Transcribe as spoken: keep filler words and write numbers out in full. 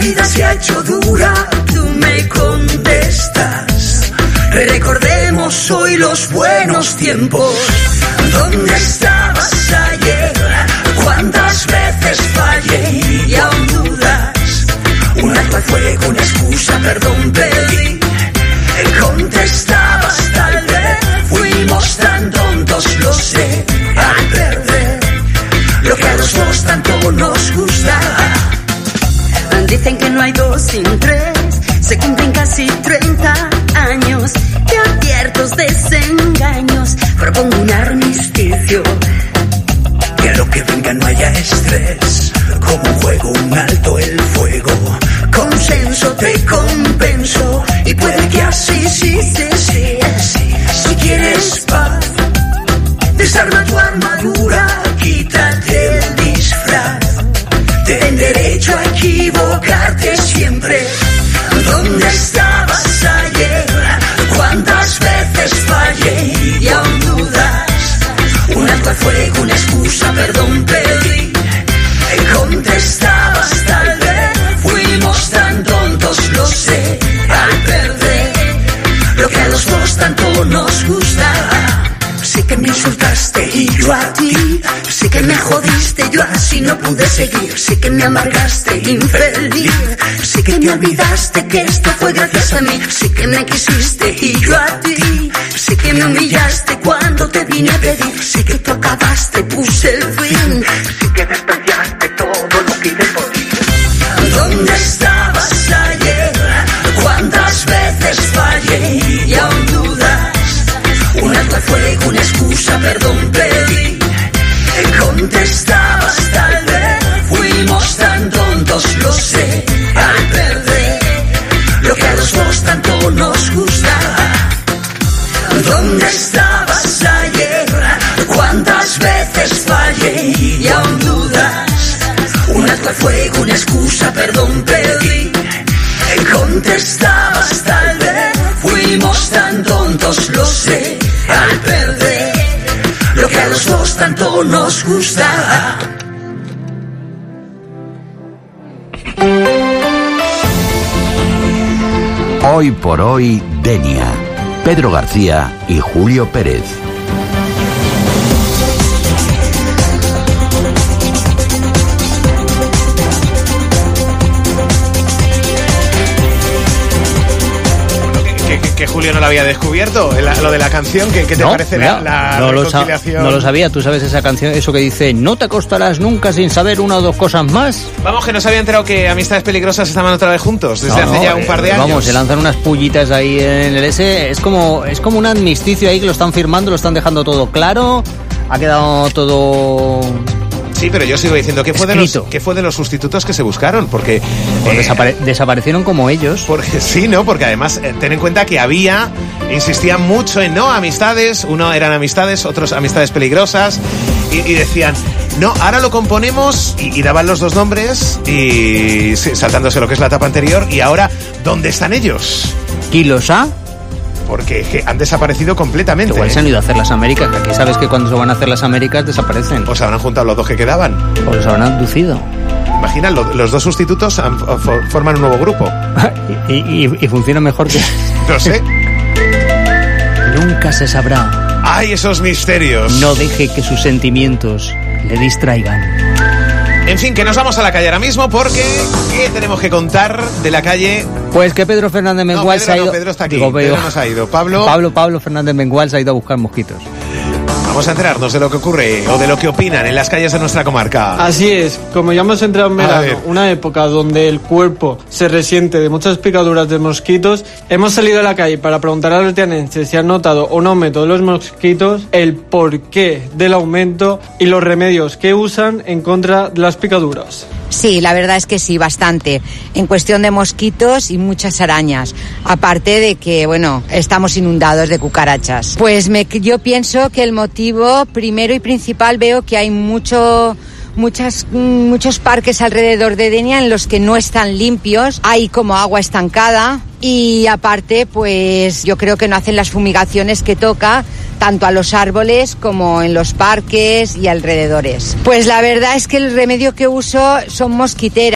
vida se ha hecho dura, tú me contestas. Recordemos hoy los buenos tiempos. ¿Dónde estabas ayer? ¿Cuántas veces fallé y aún dudas? Un alto al fuego, una excusa, perdón pedí. Contestabas tal vez. Fuimos tan tontos, lo sé, al perder lo que a los dos tanto nos gusta. Dicen que no hay dos sin tres. Se cumplen casi treinta años de abiertos desengaños. Propongo un armisticio, que a lo que venga no haya estrés. Como un juego, un alto el fuego. Consenso te compenso. Y puede que así sí se sea. Si quieres paz, desarma tu armadura, quítate el disfraz. Ten derecho a equivocarte siempre. ¿Dónde estabas ayer? ¿Cuántas veces fallé y aún dudas? Un alto al fuego, una excusa, perdón pedí. Contestabas tal vez. Fuimos tan tontos, lo sé, al perder lo que a los dos tanto nos gusta. Sí que me insultaste y yo a ti. Sí que me jodiste, yo así no pude seguir. Sí que me amargaste, infeliz. Sí que me olvidaste que esto fue gracias a mí. Sí que me quisiste y yo a ti. Sí que me humillaste cuando te vine a pedir. Sí que tú acabaste, puse el fin. Sí que despreciaste todo lo que hice por ti. ¿Dónde estabas ayer? ¿Cuántas veces fallé y aún dudas? Un alto al fuego, una excusa, perdón pedí. Contestabas tal vez. Fuimos tan tontos, lo sé, al perder lo que a los dos tanto nos gusta. ¿Dónde estabas ayer? ¿Cuántas veces fallé y aún dudas? Un alto al fuego, una excusa, perdón pedí. Contestabas tal vez. Fuimos tan tontos, lo sé, al perder lo que a los dos tanto nos gusta. Hoy por hoy, Denia. Pedro García y Julio Pérez. Que Julio no lo había descubierto, lo de la canción, ¿qué, qué te no, parece mira, la, la no reconciliación? Lo sa- no lo sabía, tú sabes esa canción, eso que dice, no te acostarás nunca sin saber una o dos cosas más. Vamos, que no se había enterado que Amistades Peligrosas estaban otra vez juntos, desde no, hace no, ya un par de eh, años. Vamos, se lanzan unas pullitas ahí en el S, es como, es como un armisticio ahí que lo están firmando, lo están dejando todo claro, ha quedado todo... Sí, pero yo sigo diciendo, ¿qué fue, de los, ¿qué fue de los sustitutos que se buscaron? Porque... Pues eh, desapare- desaparecieron como ellos. Porque sí, ¿no? Porque además, eh, ten en cuenta que había, insistían mucho en, no, amistades, uno eran amistades, otros amistades peligrosas, y, y decían, no, ahora lo componemos, y, y daban los dos nombres, y sí, saltándose lo que es la etapa anterior, y ahora, ¿dónde están ellos? ¿Quién los ha? Porque que han desaparecido completamente. Igual se han ido a hacer las Américas, que aquí sabes que cuando se van a hacer las Américas desaparecen. O se habrán juntado los dos que quedaban. O los habrán abducido. Imagina, lo, los dos sustitutos han, for, forman un nuevo grupo. y, y, y funciona mejor que... No sé. Nunca se sabrá. ¡Ay, esos misterios! No deje que sus sentimientos le distraigan. En fin, que nos vamos a la calle ahora mismo porque ¿qué tenemos que contar de la calle? Pues que Pedro Fernández Mengual no, Pedro, se ha ido... No, Pedro está aquí, Digo, Pedro nos ha ido. Pablo... Pablo, Pablo Fernández Mengual se ha ido a buscar mosquitos. Vamos a enterarnos de lo que ocurre o de lo que opinan en las calles de nuestra comarca. Así es, como ya hemos entrado en verano, una época donde el cuerpo se resiente de muchas picaduras de mosquitos, hemos salido a la calle para preguntar a los tianenses si han notado un aumento de los mosquitos, el porqué del aumento y los remedios que usan en contra de las picaduras. Sí, la verdad es que sí, bastante. En cuestión de mosquitos y muchas arañas. Aparte de que, bueno, estamos inundados de cucarachas. Pues me, yo pienso que el motivo primero y principal, veo que hay mucho... Muchas, muchos parques alrededor de Denia en los que no están limpios, hay como agua estancada y aparte pues yo creo que no hacen las fumigaciones que toca tanto a los árboles como en los parques y alrededores. Pues la verdad es que el remedio que uso son mosquiteras.